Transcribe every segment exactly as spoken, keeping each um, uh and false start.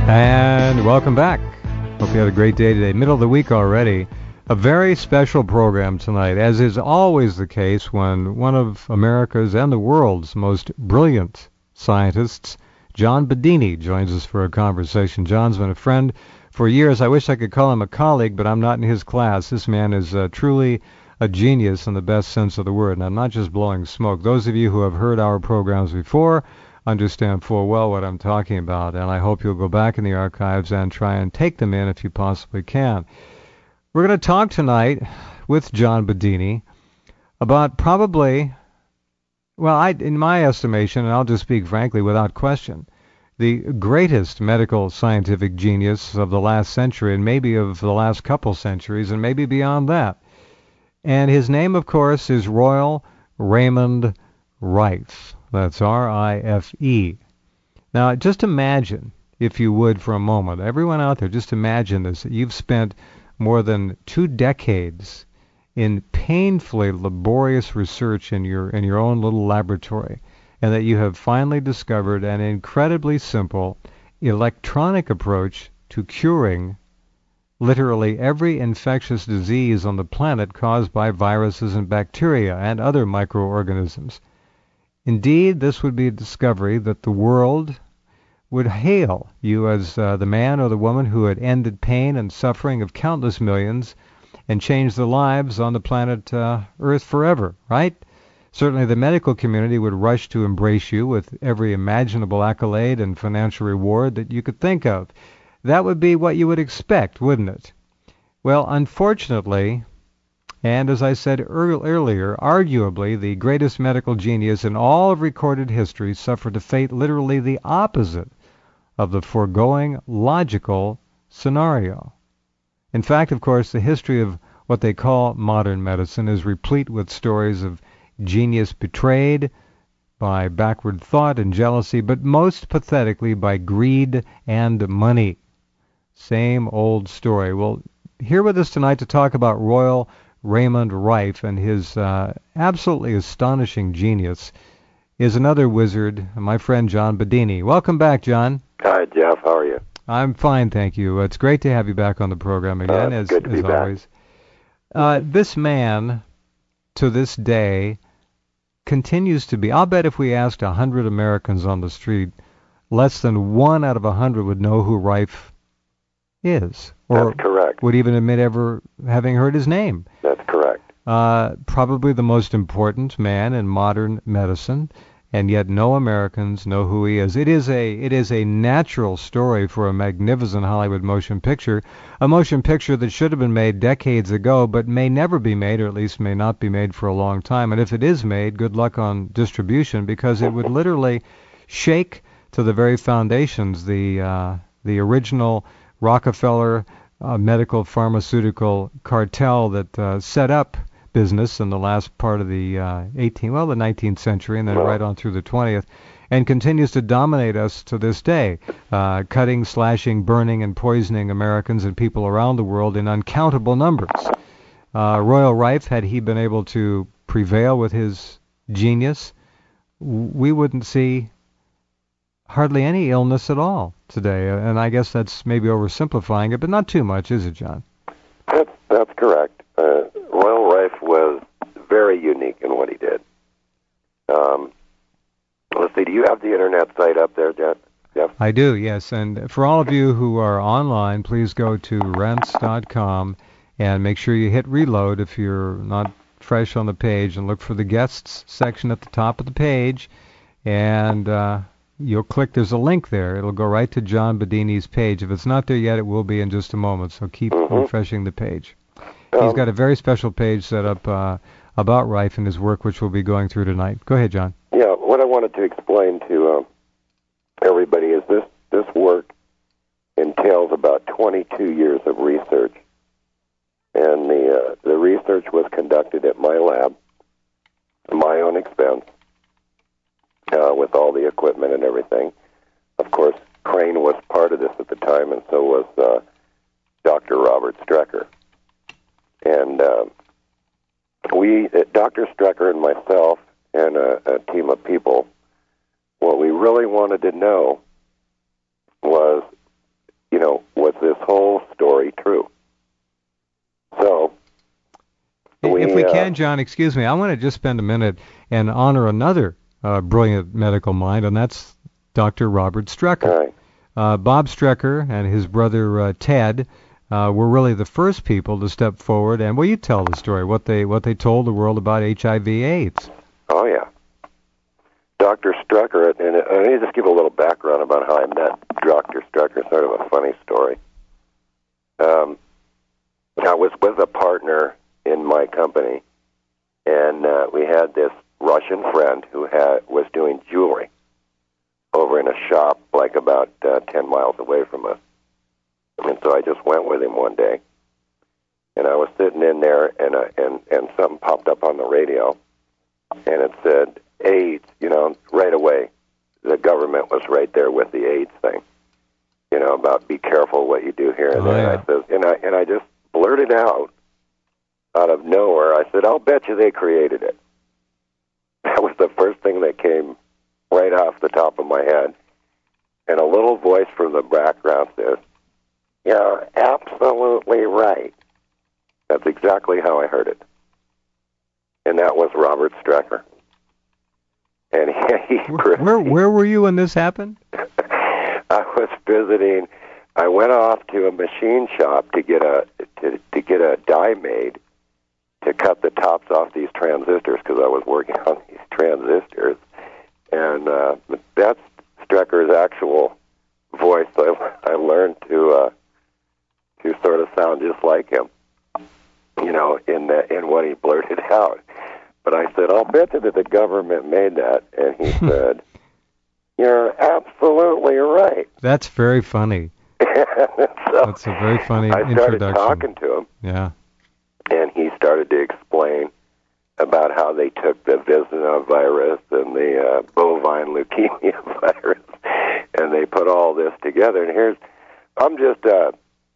And welcome back. Hope you had a great day today. Middle of the week already. A very special program tonight, as is always the case when one of America's and the world's most brilliant scientists, John Bedini, joins us for a conversation. John's been a friend for years. I wish I could call him a colleague, but I'm not in his class. This man is uh, truly a genius in the best sense of the word, and I'm not just blowing smoke. Those of you who have heard our programs before understand full well what I'm talking about, and I hope you'll go back in the archives and try and take them in if you possibly can. We're going to talk tonight with John Bedini about probably, well, I, in my estimation, and I'll just speak frankly without question, the greatest medical scientific genius of the last century and maybe of the last couple centuries and maybe beyond that. And his name, of course, is Royal Raymond Rife. That's R I F E. Now, just imagine, if you would, for a moment, everyone out there, just imagine this, that you've spent more than two decades in painfully laborious research in your in your own little laboratory, and that you have finally discovered an incredibly simple electronic approach to curing literally every infectious disease on the planet caused by viruses and bacteria and other microorganisms. Indeed, this would be a discovery that the world would hail you as uh, the man or the woman who had ended pain and suffering of countless millions and changed the lives on the planet uh, Earth forever, right? Certainly the medical community would rush to embrace you with every imaginable accolade and financial reward that you could think of. That would be what you would expect, wouldn't it? Well, unfortunately, and as I said earlier, arguably the greatest medical genius in all of recorded history suffered a fate literally the opposite of the foregoing logical scenario. In fact, of course, the history of what they call modern medicine is replete with stories of genius betrayed by backward thought and jealousy, but most pathetically by greed and money. Same old story. Well, here with us tonight to talk about Royal Raymond Rife and his uh, absolutely astonishing genius is another wizard, my friend John Bedini. Welcome back, John. Hi, Jeff. How are you? I'm fine, thank you. It's great to have you back on the program again, uh, as, good to as be always. Back. Uh, this man, to this day, continues to be, I'll bet if we asked a hundred Americans on the street, less than one out of a hundred would know who Rife is. Or That's correct. would even admit ever having heard his name. That's correct. Uh, probably the most important man in modern medicine, and yet no Americans know who he is. It is a it is a natural story for a magnificent Hollywood motion picture, a motion picture that should have been made decades ago, but may never be made, or at least may not be made for a long time. And if it is made, good luck on distribution, because it would literally shake to the very foundations the uh, the original Rockefeller uh, medical pharmaceutical cartel that uh, set up business in the last part of the uh, eighteenth, well, the nineteenth century, and then well, right on through the twentieth, and continues to dominate us to this day, uh, cutting, slashing, burning, and poisoning Americans and people around the world in uncountable numbers. Uh, Royal Rife, had he been able to prevail with his genius, we wouldn't see hardly any illness at all today, and I guess that's maybe oversimplifying it, but not too much, is it, John? That's, that's correct. Uh, Royal Rife was very unique in what he did. Um, let's see, do you have the internet site up there, Jeff? Jeff? I do, yes, and for all of you who are online, please go to rense dot com and make sure you hit reload if you're not fresh on the page, and look for the guests section at the top of the page, and uh, you'll click, there's a link there. It'll go right to John Bedini's page. If it's not there yet, it will be in just a moment, so keep mm-hmm. refreshing the page. Um, He's got a very special page set up uh, about Rife and his work, which we'll be going through tonight. Go ahead, John. Yeah, what I wanted to explain to uh, everybody is this, this work entails about twenty-two years of research. And the, uh, the research was conducted at my lab, at my own expense, Uh, with all the equipment and everything. Of course, Crane was part of this at the time, and so was uh, Doctor Robert Strecker. And uh, we, uh, Doctor Strecker and myself and a, a team of people, what we really wanted to know was was this whole story true? So, we, if we uh, can, John, excuse me, I want to just spend a minute and honor another uh, brilliant medical mind, and that's Doctor Robert Strecker. Right. Uh, Bob Strecker and his brother uh, Ted uh, were really the first people to step forward. And will you tell the story, what they what they told the world about H I V/AIDS? Oh, yeah. Doctor Strecker, and I need to just give a little background about how I met Doctor Strecker, sort of a funny story. Um, I was with a partner in my company, and uh, we had this Russian friend who had was doing jewelry over in a shop like about uh, ten miles away from us. And so I just went with him one day, and I was sitting in there, and uh, and and something popped up on the radio, and it said AIDS. You know, right away, the government was right there with the AIDS thing. You know, about be careful what you do here and Oh, there. yeah. And I said, and I and I just blurted out, out of nowhere. I said, "I'll bet you they created it." That was the first thing that came right off the top of my head. And a little voice from the background says, "You're absolutely right." That's exactly how I heard it. And that was Robert Strecker. And he, he Where, where where were you when this happened? I was visiting. I went off to a machine shop to get a to, to get a die made to cut the tops off these transistors because I was working on these transistors, and uh, that's Strecker's actual voice. I, I learned to uh, to sort of sound just like him, you know, in the, in what he blurted out. But I said, "I'll bet you that the government made that," and he said, "You're absolutely right." That's very funny. So That's a very funny I started introduction. talking to him, Yeah. and he started to explain about how they took the Vizina virus and the uh, bovine leukemia virus, and they put all this together. And here's, I'm just a,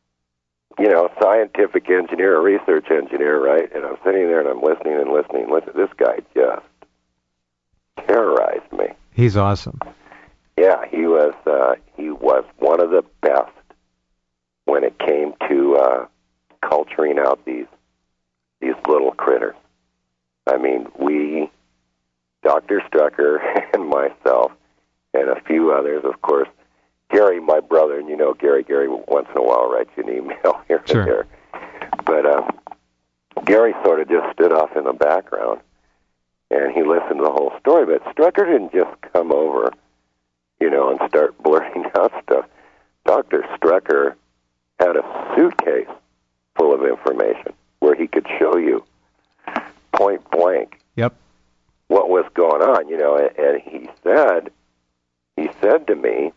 you know, scientific engineer, a research engineer, right? And I'm sitting there and I'm listening and listening and listening. This guy just terrorized me. He's awesome. Yeah, he was. Uh, he was one of the best when it came to uh, culturing out these these little critters. I mean, we, Doctor Strecker and myself, and a few others, of course. Gary, my brother, and you know Gary. Gary once in a while writes you an email here Sure. and there. But um, Gary sort of just stood off in the background, and he listened to the whole story. But Strecker didn't just come over, you know, and start blurting out stuff. Doctor Strecker had a suitcase full of information where he could show you point blank Yep. what was going on, you know, and, and he said, he said to me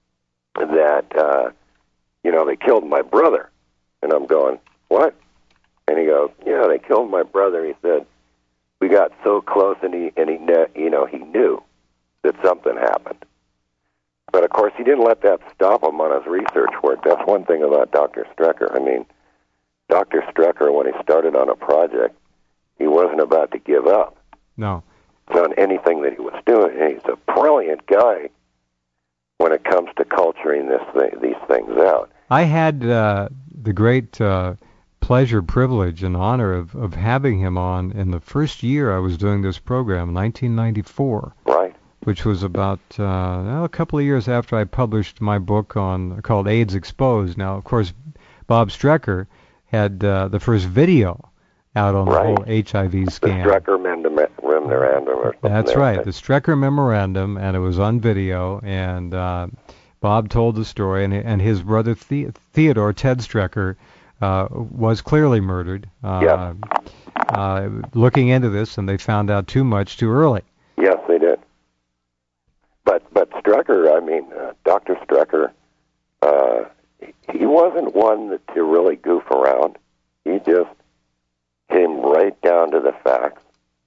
that, uh, you know, they killed my brother. And I'm going, what? And he goes, yeah, they killed my brother. He said, we got so close, and he, and he, kn- you know, he knew that something happened. But, of course, he didn't let that stop him on his research work. That's one thing about Doctor Strecker. I mean, Doctor Strecker, when he started on a project, he wasn't about to give up No. on anything that he was doing. And he's a brilliant guy when it comes to culturing this thing, these things out. I had uh, the great uh, pleasure, privilege, and honor of, of having him on in the first year I was doing this program, nineteen ninety-four. Right. Which was about uh, a couple of years after I published my book on called AIDS Exposed. Now, of course, Bob Strecker had uh, the first video out on Right. the whole H I V The scam. Strecker Memorandum or something. That's like right, that. the Strecker Memorandum, and it was on video. And uh, Bob told the story, and, and his brother the- Theodore, Ted Strecker, uh, was clearly murdered. Uh, Yeah. uh, looking into this, and they found out too much too early. Yes, they did. But but Strecker, I mean, uh, Doctor Strecker, uh, he wasn't one that, to really goof around. He just came right down to the facts.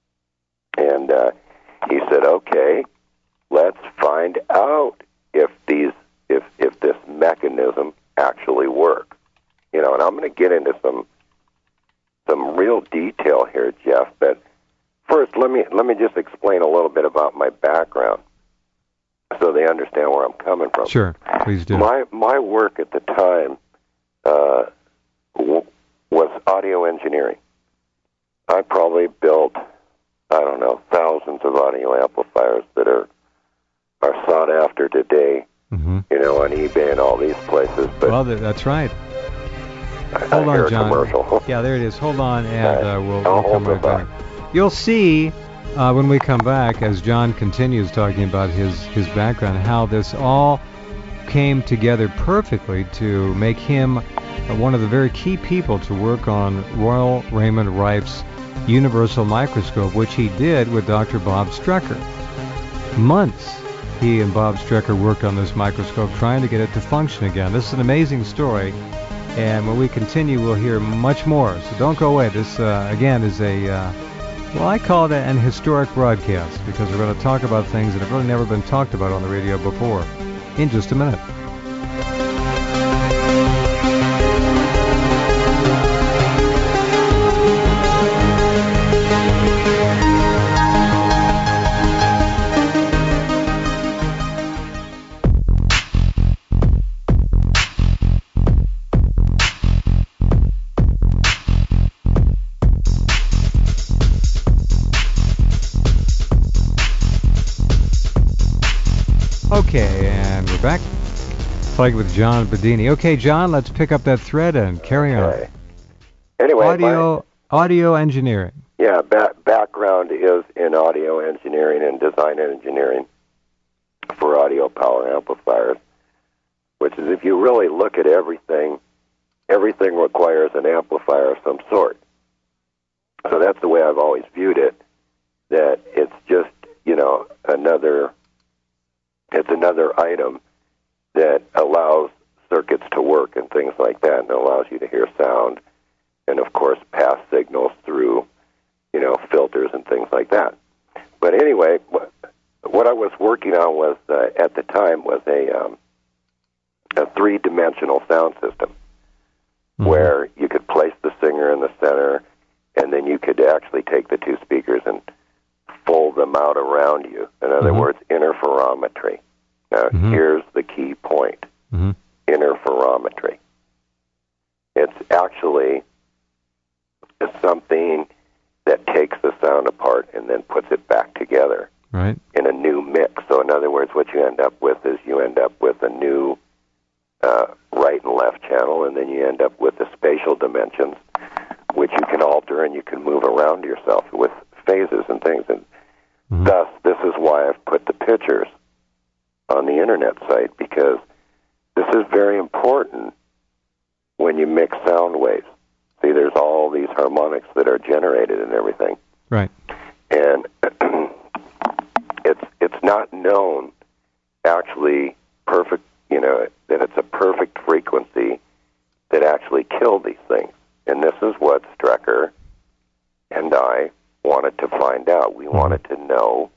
And uh, he said, okay, let's find out if these if if this mechanism actually works. You know, and I'm going to get into some some real detail here, Jeff, but first let me let me just explain a little bit about my background so they understand where I'm coming from. Sure, please do. My my work at the time uh, w- was audio engineering. I probably built, I don't know, thousands of audio amplifiers that are are sought after today, mm-hmm. you know, on eBay and all these places. But well, that's right. I, Hold I on, John. Commercial. Yeah, there it is. Hold on, and uh, we'll, I'll we'll come right back. You'll see uh, when we come back, as John continues talking about his, his background, how this all came together perfectly to make him uh, one of the very key people to work on Royal Raymond Rife's universal microscope, which he did with Doctor Bob Strecker. Months he and Bob Strecker worked on this microscope, trying to get it to function again. This is an amazing story, and when we continue, we'll hear much more. So don't go away. This, uh, again, is a, uh, well, I call it an historic broadcast, because we're going to talk about things that have really never been talked about on the radio before. In just a minute. Okay, and we're back. Like with John Bedini. Okay, John, let's pick up that thread and carry okay. on. Anyway, audio my, audio engineering. Yeah, ba- background is in audio engineering and design engineering for audio power amplifiers, which is, if you really look at everything, everything requires an amplifier of some sort. So that's the way I've always viewed it, that it's just, you know, another, it's another item that allows circuits to work and things like that, and allows you to hear sound, and of course pass signals through, you know, filters and things like that. But anyway, what, what I was working on was, uh, at the time, was a, um, a three-dimensional sound system, mm-hmm. where you could place the singer in the center, and then you could actually take the two speakers and fold them out around you. In other mm-hmm. words, interferometry. Now, mm-hmm. here's the key point. Mm-hmm. Interferometry. It's actually something that takes the sound apart and then puts it back together right. in a new mix. So in other words, what you end up with is you end up with a new uh, right and left channel, and then you end up with the spatial dimensions, which you can alter and you can move around yourself with phases and things. And mm-hmm. thus, this is why I've put the pictures on the internet site, because this is very important when you mix sound waves. See, there's all these harmonics that are generated and everything. Right. And it's it's not known actually perfect, you know, that it's a perfect frequency that actually killed these things. And this is what Strecker and I wanted to find out. We mm-hmm. wanted to know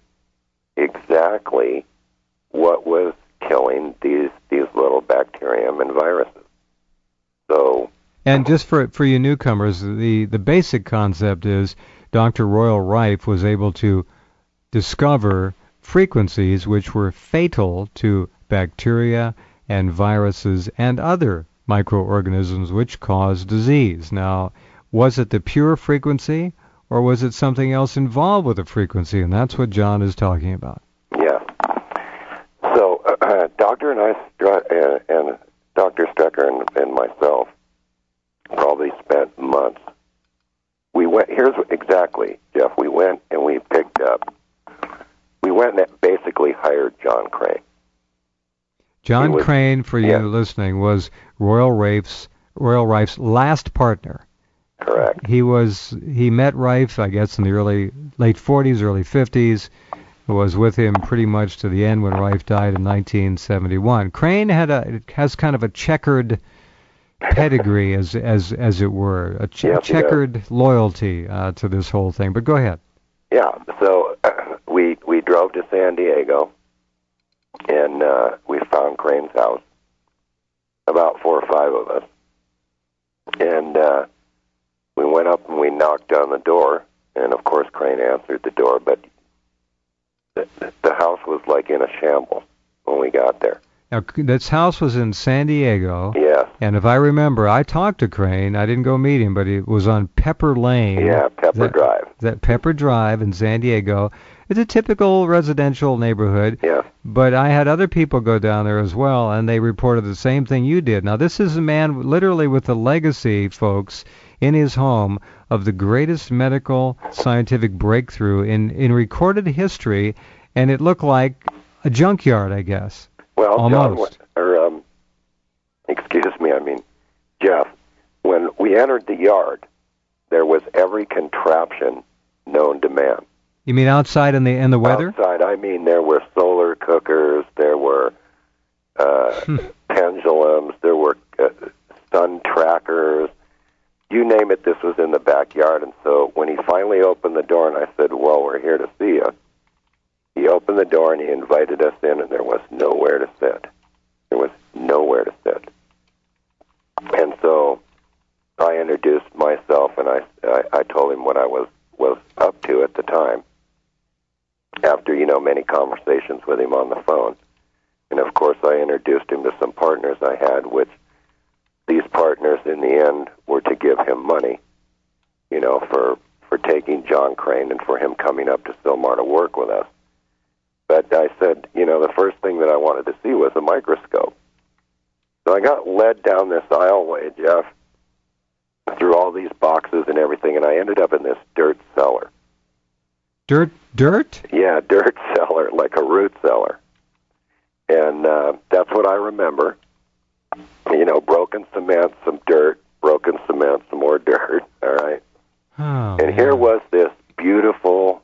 exactly what was killing these these little bacterium and viruses. So, and just for for you newcomers, the the basic concept is Doctor Royal Rife was able to discover frequencies which were fatal to bacteria and viruses and other microorganisms which cause disease. Now, was it the pure frequency, or was it something else involved with the frequency? And that's what John is talking about. Yeah. So, uh, Doctor and I, uh, and Doctor Strecker and, and myself, probably spent months. We went. Here's what, exactly, Jeff. We went and we picked up. We went and basically hired John Crane. John was, Crane, for you yeah. listening, was Royal Rife's Royal Rife's last partner. Correct. He was. He met Rife, I guess, in the early late forties, early fifties. Was with him pretty much to the end when Rife died in nineteen seventy-one. Crane had a has kind of a checkered pedigree, as as as it were, a ch- yes, checkered loyalty uh, to this whole thing. But go ahead. Yeah. So uh, we we drove to San Diego, and uh, we found Crane's house. About four or five of us, and uh, we went up and we knocked on the door, and of course Crane answered the door, but the, the house was like in a shambles when we got there. Now, this house was in San Diego. Yes. And if I remember, I talked to Crane. I didn't go meet him, but it was on Pepper Lane. Yeah, Pepper that, Drive. That Pepper Drive in San Diego. It's a typical residential neighborhood. Yes. But I had other people go down there as well, and they reported the same thing you did. Now, this is a man literally with a legacy, folks, in his home of the greatest medical scientific breakthrough in, in recorded history, and it looked like a junkyard, I guess. Well, almost. John, or, um, excuse me, I mean, Jeff, when we entered the yard, there was every contraption known to man. You mean outside in the in the weather? Outside, I mean, there were solar cookers, there were uh, pendulums, there were uh, sun trackers. You name it, this was in the backyard. And so when he finally opened the door and I said, well, we're here to see you, he opened the door and he invited us in, and there was nowhere to sit. There was nowhere to sit. And so I introduced myself, and I, I, I told him what I was, was up to at the time, after, you know, many conversations with him on the phone. And, of course, I introduced him to some partners I had, which these partners, in the end, were to give him money, you know, for, for taking John Crane and for him coming up to Sylmar to work with us. But I said, you know, the first thing that I wanted to see was a microscope. So I got led down this aisleway, Jeff, through all these boxes and everything, and I ended up in this dirt cellar. Dirt? Dirt? Yeah, dirt cellar, like a root cellar. And uh, that's what I remember. You know, broken cement, some dirt, broken cement, some more dirt, all right? Oh, and here was this beautiful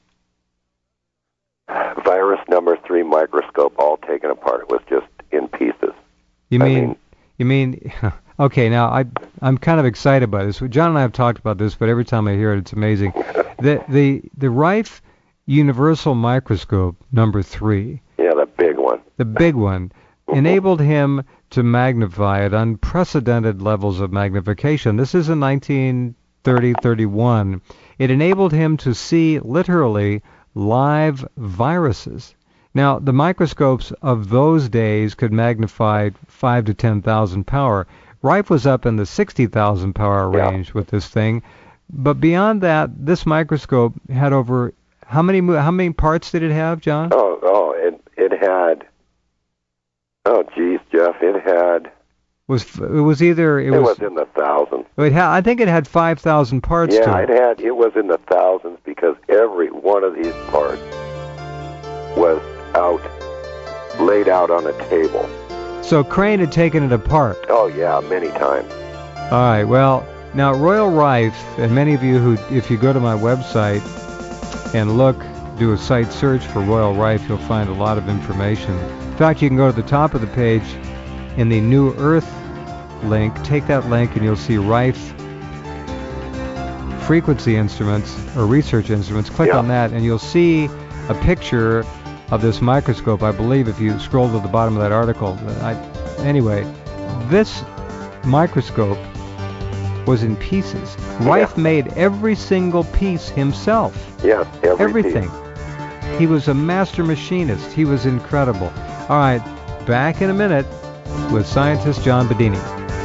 virus number three microscope all taken apart. It was just in pieces. You mean, I mean you mean, okay, now I, I'm kind of excited by this. John and I have talked about this, but every time I hear it, it's amazing. the, the, the Rife Universal Microscope number three. Yeah, the big one. The big one enabled him to magnify at unprecedented levels of magnification. This is in nineteen thirty thirty-one. It enabled him to see literally live viruses. Now, the microscopes of those days could magnify five to ten thousand power. Rife was up in the sixty thousand power range yeah. with this thing. But beyond that, this microscope had over how many how many parts did it have, John? Oh, oh, it it had. Oh, geez, Jeff, it had. Was it was either it, it was, was in the thousands. It had, I think it had five thousand parts. Yeah, to it. it had. It was in the thousands because every one of these parts was out, laid out on a table. So Crane had taken it apart. Oh yeah, many times. All right. Well, now Royal Rife, and many of you who, if you go to my website and look, do a site search for Royal Rife, you'll find a lot of information. In fact, you can go to the top of the page in the New Earth link. Take that link and you'll see Rife frequency instruments or research instruments. Click yeah. on that and you'll see a picture of this microscope. I believe if you scroll to the bottom of that article. I, anyway, this microscope was in pieces. Rife yeah. made every single piece himself. Yes, every everything. Piece. He was a master machinist. He was incredible. All right, back in a minute with scientist John Bedini.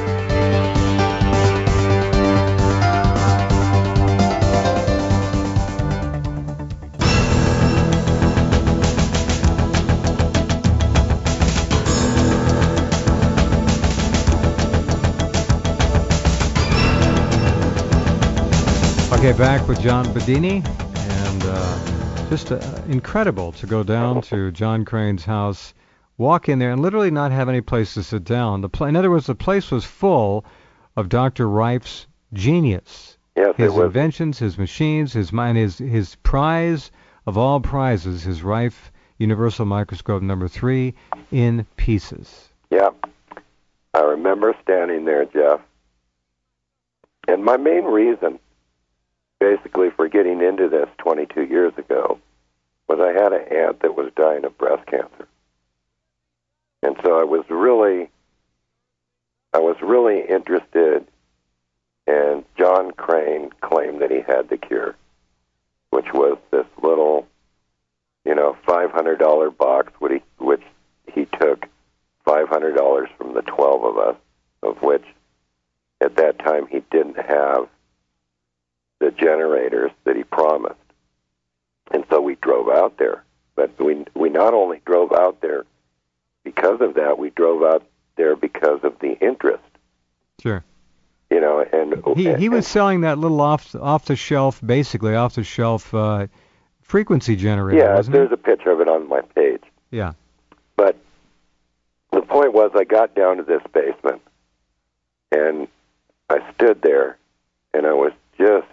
Okay, back with John Bedini, and uh, just uh, incredible to go down to John Crane's house, walk in there, and literally not have any place to sit down. The pl- in other words, the place was full of Doctor Rife's genius. Yes, his it was. inventions, his machines, his mind, his his prize of all prizes, his Rife Universal Microscope number three in pieces. Yeah, I remember standing there, Jeff, and my main reason, basically, for getting into this twenty-two years ago, was I had an aunt that was dying of breast cancer. And so I was really, I was really interested, and John Crane claimed that he had the cure, which was this little, you know, five hundred dollars box, which he, which he took five hundred dollars from the twelve of us, of which at that time he didn't have the generators that he promised. And so we drove out there. But we we not only drove out there because of that, we drove out there because of the interest. Sure. You know, and he and, he was selling that little off off the shelf, basically off the shelf uh, frequency generator. Yeah, wasn't there's it? a picture of it on my page. Yeah. But the point was, I got down to this basement, and I stood there, and I was just,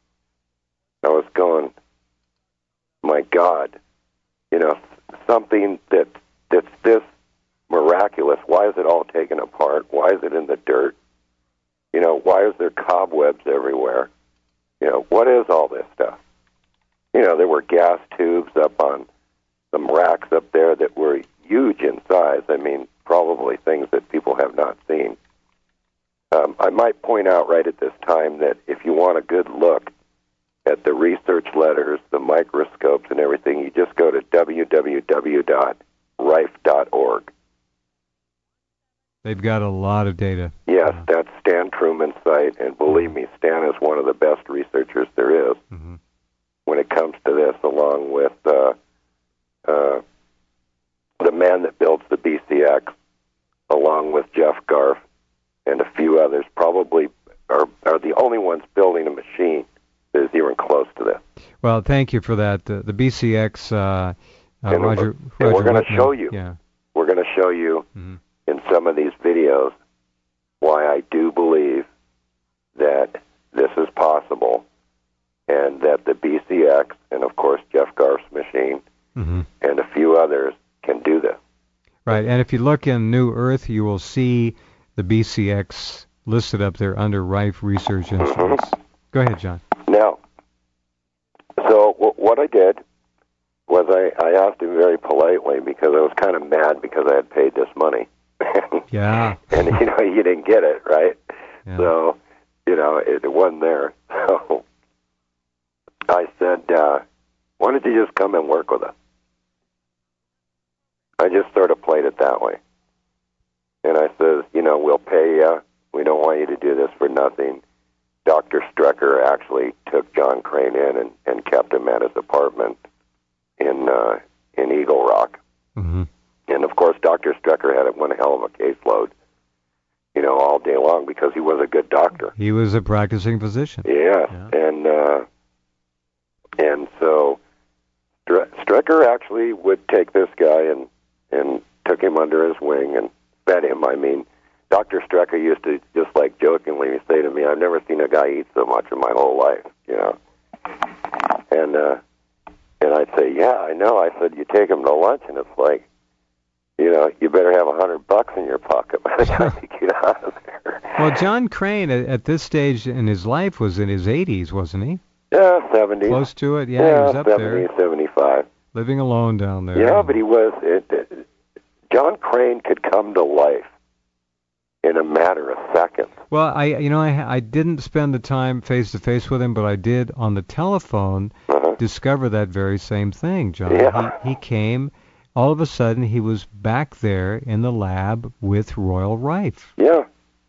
I was going, my God, you know, something that that's this miraculous. Why is it all taken apart? Why is it in the dirt? You know, why is there cobwebs everywhere? You know, what is all this stuff? You know, there were gas tubes up on some racks up there that were huge in size. I mean, probably things that people have not seen. Um, I might point out right at this time that if you want a good look at the research letters, the microscopes, and everything, you just go to w w w dot rife dot org. They've got a lot of data. Yes, that's Stan Truman's site, and believe me, Stan is one of the best researchers there is Mm-hmm. when it comes to this, along with uh, uh, the man that builds the B C X, along with Jeff Garf, and a few others, probably are, are the only ones building a machine that is even close to this. Well, thank you for that. The, the B C X, uh, uh, And Roger, we're, and Roger we're going to Whitman, show you. Yeah. We're going to show you Mm-hmm. in some of these videos why I do believe that this is possible, and that the B C X, and of course Jeff Garf's machine, Mm-hmm. and a few others can do this. Right, and if you look in New Earth, you will see the B C X listed up there under Rife Research Instruments. Mm-hmm. Go ahead, John. Now, so w- what I did was I, I asked him very politely, because I was kind of mad because I had paid this money. Yeah. And, you know, you didn't get it, right? Yeah. So, you know, it, it wasn't there. So I said, uh, why don't you just come and work with us? I just sort of played it that way. And I said, you know, we'll pay you. We don't want you to do this for nothing. Doctor Strecker actually took John Crane in and, and kept him at his apartment in uh, in Eagle Rock. Mm-hmm. And, of course, Doctor Strecker had one hell of a caseload, you know, all day long, because he was a good doctor. He was a practicing physician. Yes, Yeah. and uh, and so Stre- Strecker actually would take this guy and, and took him under his wing and fed him. I mean, Doctor Strecker used to just like jokingly say to me, I've never seen a guy eat so much in my whole life, you know. And uh, and I'd say, yeah, I know. I said, you take him to lunch, and it's like, you know, you better have a hundred bucks in your pocket by the time you get out of there. Well, John Crane at, at this stage in his life was in his eighties, wasn't he? Yeah, seventies. Close to it. Yeah, yeah, he was up seventy, there, seventy-five. living alone down there. Yeah, but he was. It, it, John Crane could come to life in a matter of seconds. Well, I, you know, I, I didn't spend the time face to face with him, but I did on the telephone Uh-huh. discover that very same thing, John. Yeah. He, he came. All of a sudden, he was back there in the lab with Royal Rife. Yeah.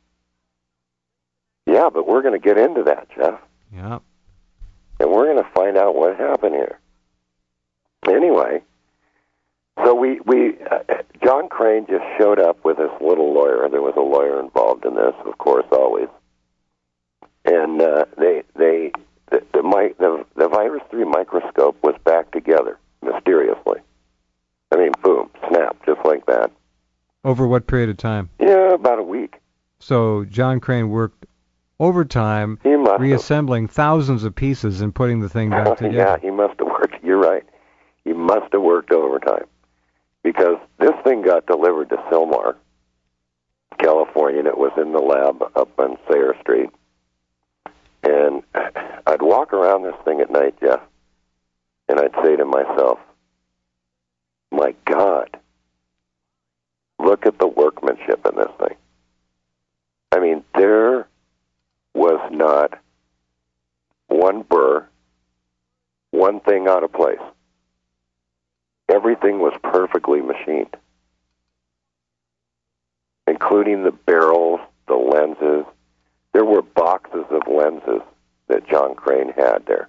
Yeah, but we're going to get into that, Jeff. Yeah. And we're going to find out what happened here. Anyway, so we, we uh, John Crane just showed up with his little lawyer. There was a lawyer involved in this, of course, always. And uh, they, they, the, the, mi- the, the Virus three microscope was back together, mysteriously. I mean, boom, snap, just like that. Over what period of time? Yeah, about a week. So John Crane worked overtime, He must have. reassembling thousands of pieces and putting the thing back together. Yeah, he must have worked. You're right. He must have worked overtime, because this thing got delivered to Sylmar, California, and it was in the lab up on Sayre Street. And I'd walk around this thing at night, Jeff, and I'd say to myself, my God, look at the workmanship in this thing. I mean, there was not one burr, one thing out of place. Everything was perfectly machined. including the barrels, the lenses. There were boxes of lenses that John Crane had there.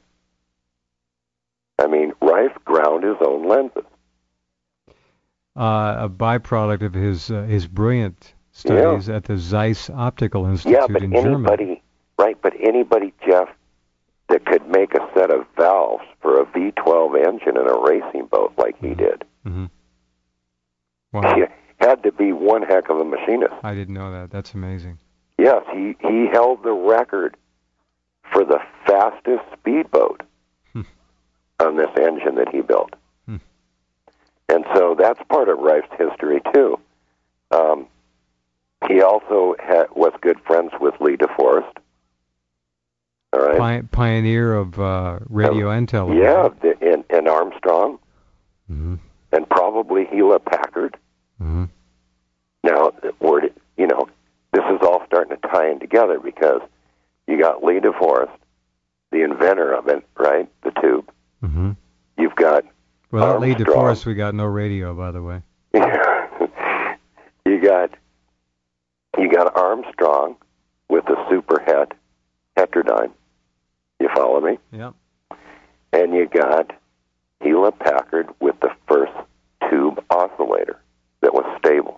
I mean, Rife ground his own lenses. Uh, a byproduct of his uh, his brilliant studies yeah. at the Zeiss Optical Institute yeah, but in anybody, Germany. Right, but anybody, Jeff, that could make a set of valves for a V twelve engine in a racing boat like he did, Mm-hmm. Wow. he had to be one heck of a machinist. I didn't know that. That's amazing. Yes, he, he held the record for the fastest speedboat Hmm. on this engine that he built. Hmm. And so that's part of Rife's history, too. Um, he also ha- was good friends with Lee DeForest. All right. Pi- pioneer of uh, radio um, and television. Yeah, the, and, and Armstrong, Mm-hmm. and probably Hewlett Packard. Mm-hmm. Now, we're, you know, this is all starting to tie in together because you got Lee DeForest, the inventor of it, right? The tube. Mm-hmm. You've got Without Lee Armstrong. DeForest, we got no radio, by the way. you got you got Armstrong with the super het heterodyne. You follow me? Yep. And you got Hewlett Packard with the first tube oscillator that was stable.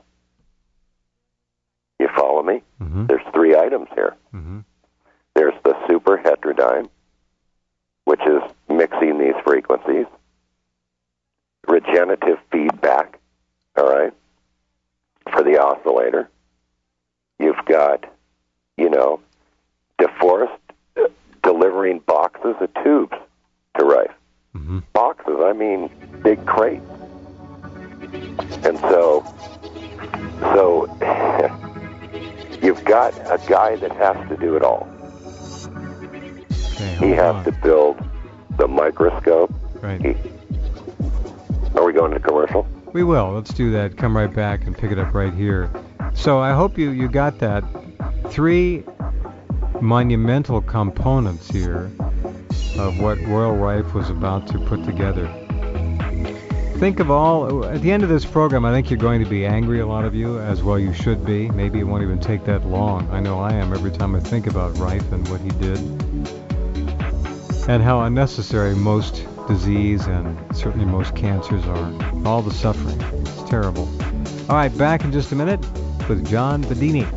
You follow me? Mm-hmm. There's three items here. Mm-hmm. There's the super heterodyne, which is mixing these frequencies. Regenerative feedback, all right, for the oscillator. You've got, you know, DeForest uh, delivering boxes of tubes to Rife. Mm-hmm. Boxes, I mean, big crates. And so, so you've got a guy that has to do it all. Okay, He hold has on. to build the microscope. Right. He, are we going to commercial? We will. Let's do that. Come right back and pick it up right here. So I hope you, you got that. Three monumental components here of what Royal Rife was about to put together. Think of all, at the end of this program, I think you're going to be angry, a lot of you, as well you should be. Maybe it won't even take that long. I know I am every time I think about Rife and what he did. And how unnecessary most disease and certainly most cancers are. All the suffering. It's terrible. All right, back in just a minute with John Bedini.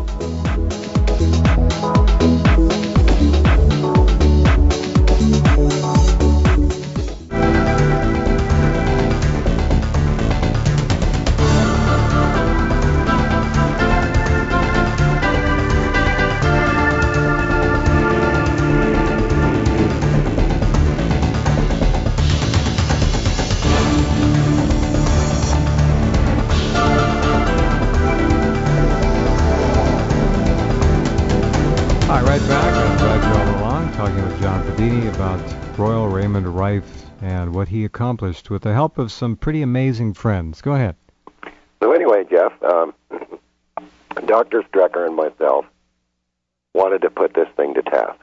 About Royal Raymond Rife and what he accomplished with the help of some pretty amazing friends. Go ahead. So anyway, Jeff, um, Doctor Strecker and myself wanted to put this thing to task.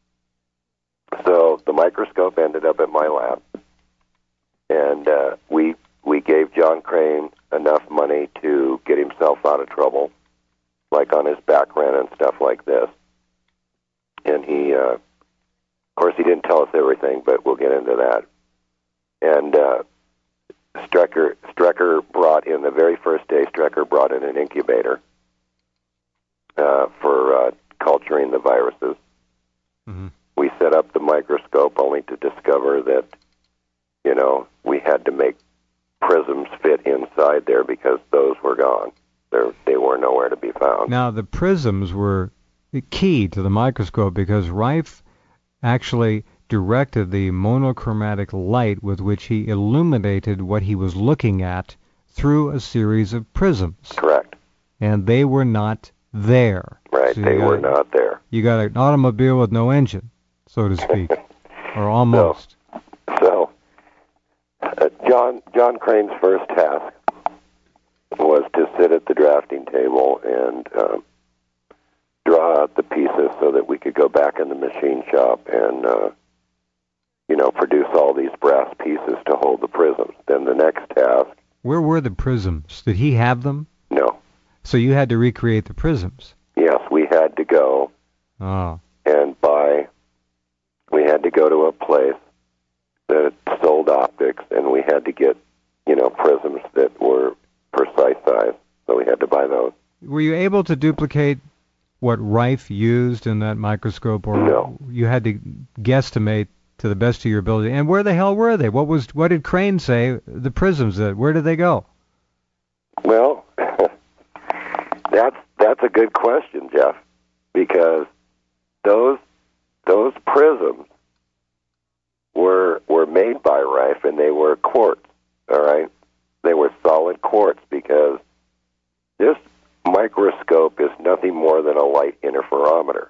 So the microscope ended up at my lab, and uh, we we gave John Crane enough money to get himself out of trouble, like on his back rent and stuff like this. And he... Uh, Of course, he didn't tell us everything, but we'll get into that. And uh, Strecker, Strecker brought in, the very first day, Strecker brought in an incubator uh, for uh, culturing the viruses. Mm-hmm. We set up the microscope only to discover that, you know, we had to make prisms fit inside there because those were gone. They're, they were nowhere to be found. Now, the prisms were the key to the microscope because Rife actually directed the monochromatic light with which he illuminated what he was looking at through a series of prisms. Correct. And they were not there. Right, so they got, were not there. You got an automobile with no engine, so to speak, or almost. So, so uh, John, John Crane's first task was to sit at the drafting table and um, draw out the pieces so that we could go back in the machine shop and, uh, you know, produce all these brass pieces to hold the prisms. Then the next task... Where were the prisms? Did he have them? No. So you had to recreate the prisms. Yes, we had to go Oh. and buy, we had to go to a place that sold optics, and we had to get, you know, prisms that were precise size, so we had to buy those. Were you able to duplicate what Rife used in that microscope, or No. you had to guesstimate to the best of your ability? And where the hell were they? What was what did Crane say? The prisms, that where did they go? Well, that's that's a good question, Jeff, because those those prisms were were made by Rife, and they were quartz. All right, they were solid quartz, because this microscope is nothing more than a light interferometer.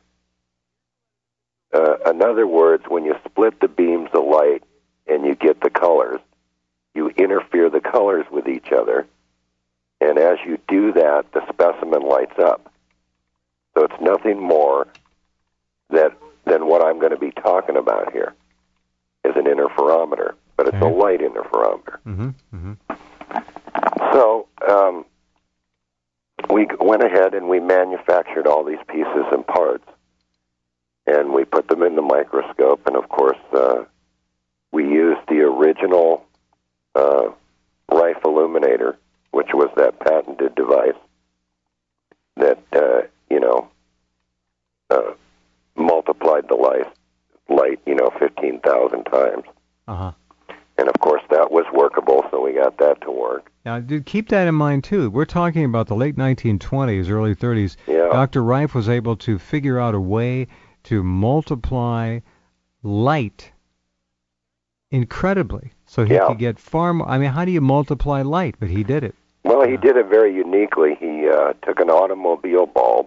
Uh, in other words, when you split the beams of light and you get the colors, you interfere the colors with each other, and as you do that, the specimen lights up. So it's nothing more that than what I'm going to be talking about here is an interferometer, but it's Okay. a light interferometer. Mm-hmm. Mm-hmm. So um, we went ahead and we manufactured all these pieces and parts, and we put them in the microscope, and of course uh, we used the original uh, Rife illuminator, which was that patented device that, uh, you know, uh, multiplied the light, light, you know, fifteen thousand times. Uh-huh. And, of course, that was workable, so we got that to work. Now, dude, keep that in mind, too. We're talking about the late nineteen twenties, early thirties. Yeah. Doctor Rife was able to figure out a way to multiply light incredibly. So he Yeah. could get far more. I mean, how do you multiply light? But he did it. Well, he Yeah. did it very uniquely. He uh, took an automobile bulb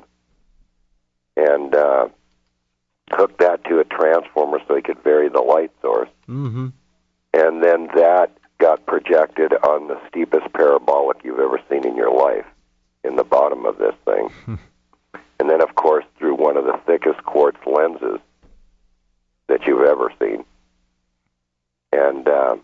and uh, hooked that to a transformer so he could vary the light source. Mm-hmm. And then that got projected on the steepest parabolic you've ever seen in your life in the bottom of this thing. And then, of course, through one of the thickest quartz lenses that you've ever seen. And uh,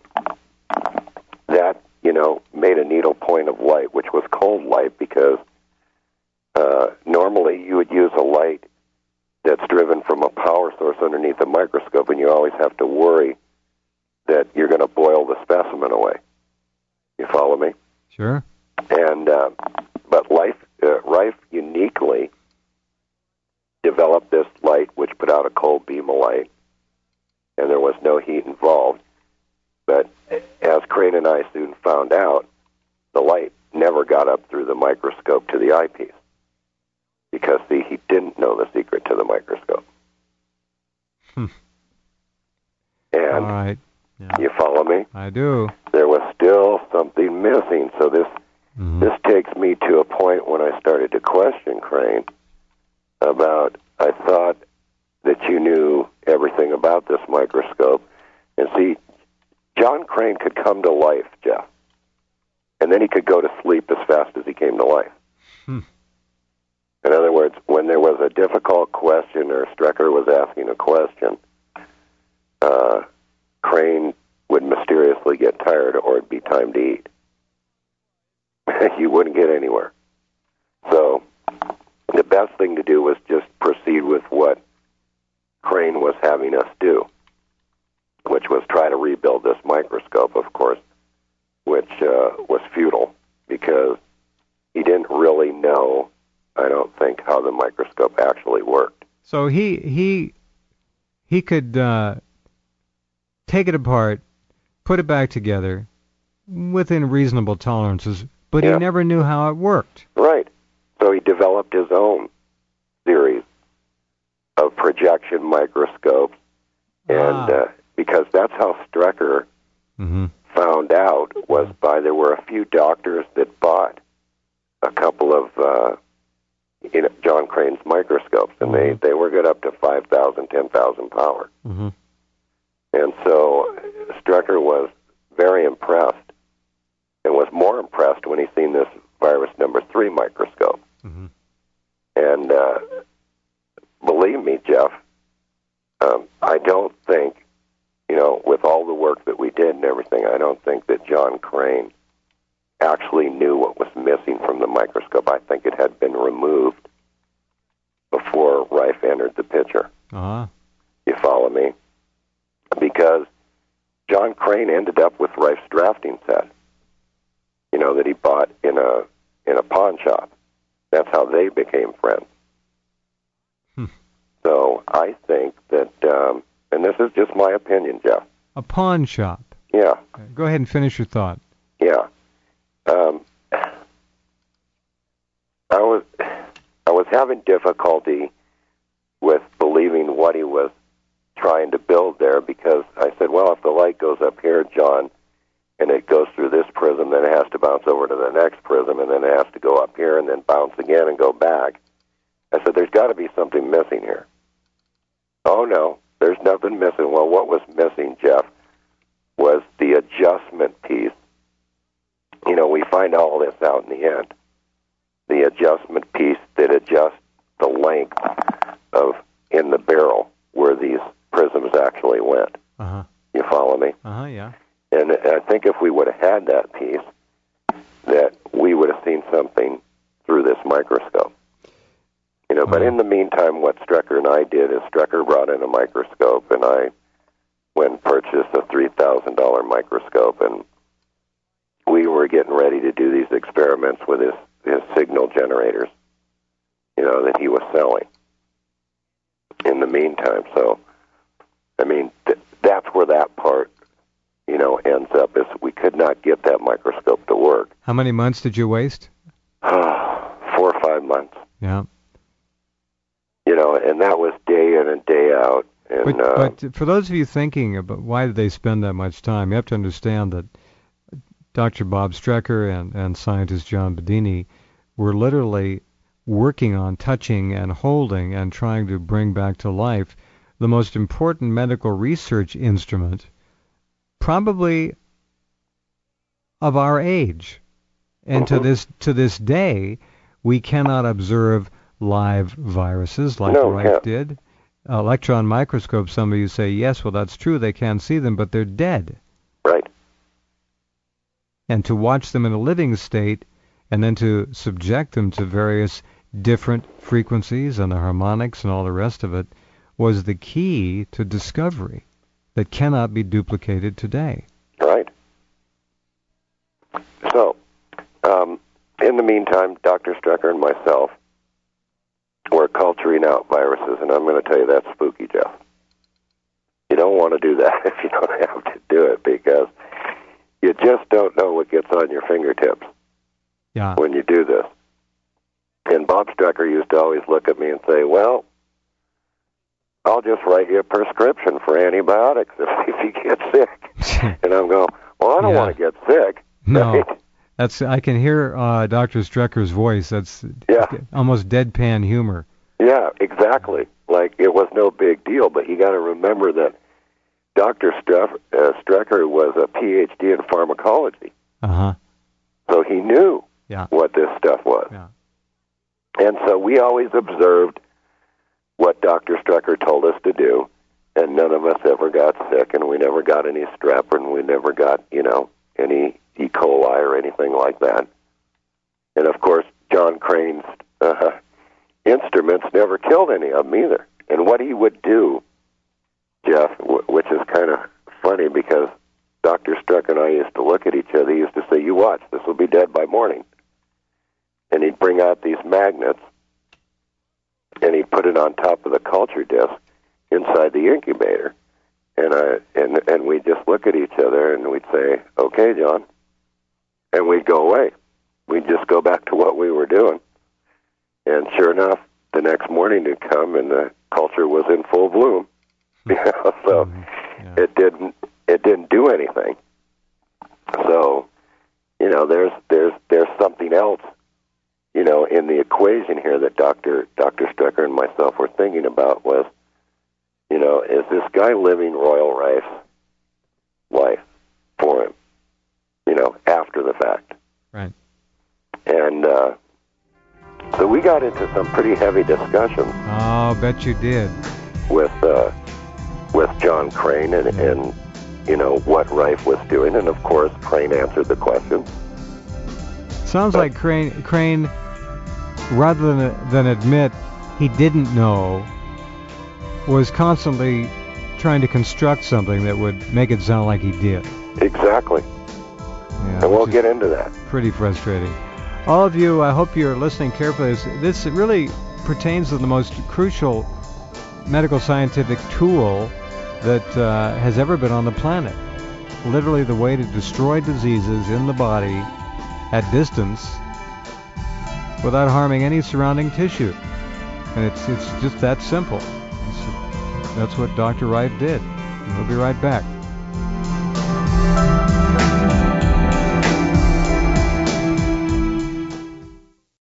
that, you know, made a needle point of light, which was cold light, because uh, normally you would use a light that's driven from a power source underneath a microscope, and you always have to worry that you're going to boil the specimen away. You follow me? Sure. And uh, but Life, uh, Rife uniquely developed this light, which put out a cold beam of light, and there was no heat involved. But as Crane and I soon found out, the light never got up through the microscope to the eyepiece, because, see, he didn't know the secret to the microscope. Hmm. And All right. Yeah. you follow me? I do. There was still something missing. So this Mm-hmm. this takes me to a point when I started to question Crane about, I thought that you knew everything about this microscope. And see, John Crane could come to life, Jeff, and then he could go to sleep as fast as he came to life. Hmm. In other words, when there was a difficult question or Strecker was asking a question, uh, Crane would mysteriously get tired, or it'd be time to eat. You wouldn't get anywhere. So the best thing to do was just proceed with what Crane was having us do, which was try to rebuild this microscope, of course, which uh, was futile, because he didn't really know, I don't think, how the microscope actually worked. So he he he could uh, take it apart, put it back together within reasonable tolerances, but Yeah. he never knew how it worked. Right. So he developed his own series of projection microscopes, and Ah. uh, because that's how Strecker Mm-hmm. found out, was by, there were a few doctors that bought a couple of uh, you know, John Crane's microscopes, and they, they were good up to five thousand, ten thousand power. Mm-hmm. And so Strecker was very impressed, and was more impressed when he seen this virus number three microscope. Mm-hmm. And uh, believe me, Jeff, um, I don't think, you know, with all the work that we did and everything, I don't think that John Crane actually knew what was missing from the microscope. I think it had been removed before Rife entered the picture. Uh-huh. You follow me? Because John Crane ended up with Rife's drafting set, you know, that he bought in a in a pawn shop. That's how they became friends. Hmm. So I think that, um, and this is just my opinion, Jeff. A pawn shop. Yeah. Go ahead and finish your thought. Yeah. Um, I was I was having difficulty with believing what he was trying to build there, because I said, well, if the light goes up here, John, and it goes through this prism, then it has to bounce over to the next prism, and then it has to go up here and then bounce again and go back. I said, there's got to be something missing here. Oh, no, there's nothing missing. Well, what was missing, Jeff, was the adjustment piece. You know, we find all this out in the end. The adjustment piece that adjusts the length of in the barrel where these prisms actually went. Uh-huh. You follow me? Uh-huh, yeah. And I think if we would have had that piece, that we would have seen something through this microscope. You know, but Uh-huh. in the meantime, what Strecker and I did is Strecker brought in a microscope, and I went and purchased a three thousand dollars microscope, and we were getting ready to do these experiments with his, his signal generators, you know, that he was selling in the meantime. So, I mean, th- that's where that part, you know, ends up, is we could not get that microscope to work. How many months did you waste? Four or five months. Yeah. You know, and that was day in and day out. And, But, uh, but for those of you thinking about why did they spend that much time, you have to understand that Doctor Bob Strecker and, and scientist John Bedini were literally working on touching and holding and trying to bring back to life the most important medical research instrument probably of our age. And Mm-hmm. to this to this day, we cannot observe live viruses like No, Rife can't. did. Uh, electron microscopes, some of you say, yes, well, that's true, they can't see them, but they're dead. right. And to watch them in a living state and then to subject them to various different frequencies and the harmonics and all the rest of it was the key to discovery that cannot be duplicated today. Right. So, um, in the meantime, Doctor Strecker and myself were culturing out viruses, and I'm going to tell you that's spooky, Jeff. You don't want to do that if you don't have to do it, because you just don't know what gets on your fingertips Yeah. when you do this. And Bob Strecker used to always look at me and say, well, I'll just write you a prescription for antibiotics if, if you get sick. And I'm going, well, I don't Yeah. want to get sick. No. Right? That's I can hear uh, Doctor Strecker's voice. That's Yeah. almost deadpan humor. Yeah, exactly. Like it was no big deal, but you got to remember that Doctor Streff, uh, Strecker was a P H D in pharmacology, Uh-huh. so he knew Yeah. what this stuff was. Yeah. And so we always observed what Doctor Strecker told us to do, and none of us ever got sick, and we never got any strep, and we never got, you know, any E. coli or anything like that. And, of course, John Crane's uh, instruments never killed any of them either. And what he would do, Jeff, w- which is kind of funny because Doctor Strecker and I used to look at each other, he used to say, you watch, this will be dead by morning. And he'd bring out these magnets, and he'd put it on top of the culture disc inside the incubator. And I and and we'd just look at each other, and we'd say, okay, John. And we'd go away. We'd just go back to what we were doing. And sure enough, the next morning would come, and the culture was in full bloom. You know, so Mhm. Yeah. it didn't it didn't do anything. So, you know, there's there's there's something else, you know, in the equation here that Doctor Doctor Strecker and myself were thinking about was, you know, is this guy living Royal Rife's life for him, you know, after the fact? Right. And uh, so we got into some pretty heavy discussions Oh, bet you did. with uh, with John Crane and, and, you know, what Rife was doing. And, of course, Crane answered the question. Sounds like Crane, Crane, rather than than admit he didn't know, was constantly trying to construct something that would make it sound like he did. Exactly. Yeah, and we'll get into that. Pretty frustrating. All of you, I hope you're listening carefully. This, this really pertains to the most crucial medical scientific tool that uh, has ever been on the planet. Literally the way to destroy diseases in the body at distance without harming any surrounding tissue. And it's it's just that simple. It's, that's what Doctor Wright did. We'll be right back.